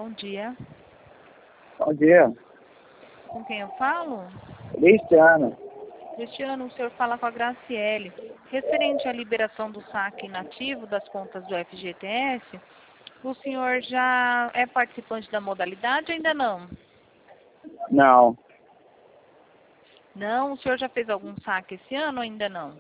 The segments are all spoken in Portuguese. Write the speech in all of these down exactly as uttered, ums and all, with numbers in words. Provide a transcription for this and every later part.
bom dia. Bom dia. Com quem eu falo? Cristiano. Cristiano, o senhor fala com a Graciele. Referente à liberação do saque inativo das contas do F G T S, o senhor já é participante da modalidade ou ainda não? Não. Não? O senhor já fez algum saque esse ano ou ainda não?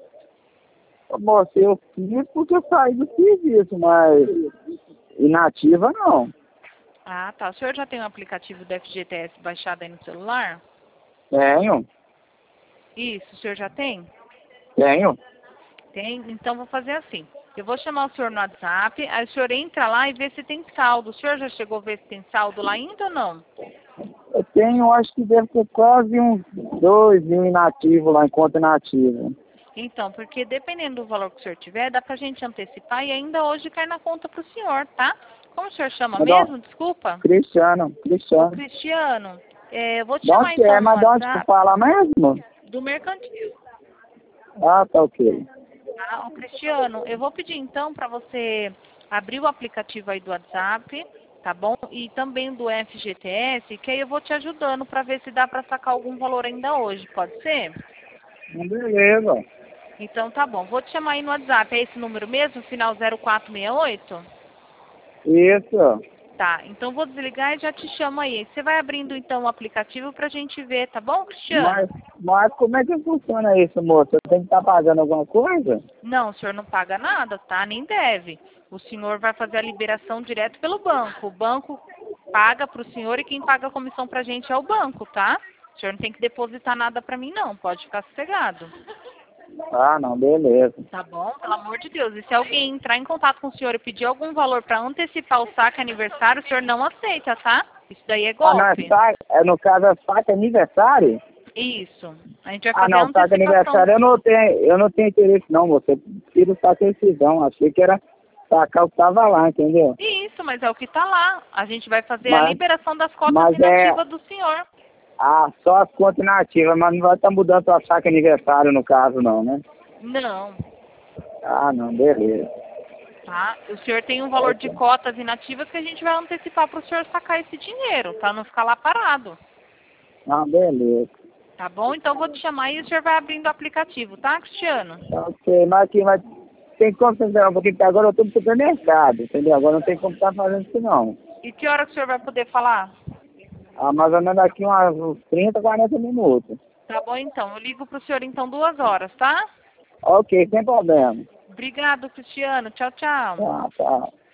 Moça, eu fiz porque eu saí do serviço, mas inativa não. Ah, tá. O senhor já tem o aplicativo do F G T S baixado aí no celular? Tenho. Isso, o senhor já tem? Tenho. Tem? Então vou fazer assim. Eu vou chamar o senhor no WhatsApp, aí o senhor entra lá e vê se tem saldo. O senhor já chegou a ver se tem saldo lá ainda ou não? Eu tenho, acho que deve ter quase uns dois mil inativos lá em conta inativa. Então, porque dependendo do valor que o senhor tiver, dá pra gente antecipar e ainda hoje cair na conta pro senhor, tá? Como o senhor chama Mas mesmo? ó, Desculpa. Cristiano, O Cristiano. Cristiano. É, eu vou te De chamar onde que então é? no Mas de onde que WhatsApp fala mesmo? do mercantil. Ah, tá ok. Tá? Ô, Cristiano, eu vou pedir então para você abrir o aplicativo aí do WhatsApp, tá bom? E também do F G T S, que aí eu vou te ajudando para ver se dá para sacar algum valor ainda hoje, pode ser? Beleza. Então tá bom, vou te chamar aí no WhatsApp, é esse número mesmo, final zero quatro seis oito? Isso. Tá, então vou desligar e já te chamo aí. Você vai abrindo então o aplicativo pra gente ver, tá bom, Cristiano? Mas, mas como é que funciona isso, moça? Eu tenho que estar pagando alguma coisa? Não, o senhor não paga nada, tá? Nem deve. O senhor vai fazer a liberação direto pelo banco. O banco paga pro senhor e quem paga a comissão pra gente é o banco, tá? O senhor não tem que depositar nada pra mim, não. Pode ficar sossegado. Ah, não, beleza. Tá bom? Pelo amor de Deus. E se alguém entrar em contato com o senhor e pedir algum valor pra antecipar o saque aniversário, o senhor não aceita, tá? Isso daí é Ah, não, é, golpe. saque, é no caso é saque aniversário? Isso. A gente vai Ah, fazer a não, saque antecipação. aniversário eu não tenho, eu não tenho interesse não, moça. Eu prefiro saque rescisão. Achei que era sacar o que tava lá, entendeu? Isso, mas é o que tá lá. A gente vai fazer a Mas, liberação das cotas mas é, inativas do senhor. ah, só as contas inativas, mas não vai estar mudando para saque aniversário no caso não, né? Não. Ah, não, beleza. Tá? O senhor tem um valor de cotas inativas que a gente vai antecipar para o senhor sacar esse dinheiro, para não ficar lá parado. Ah, beleza. Tá bom? Então eu vou te chamar e o senhor vai abrindo o aplicativo, tá, Cristiano? Tá ok, mas aqui, mas tem como você esperar um pouquinho, porque agora eu estou no supermercado, entendeu? Agora não tem como estar fazendo isso não. E que hora que o senhor vai poder falar? Ah, mais ou menos daqui umas, uns trinta, quarenta minutos. Tá bom, então. Eu ligo pro senhor então duas horas, tá? Ok, sem problema. Obrigado, Cristiano. Tchau, tchau. Tá, tá.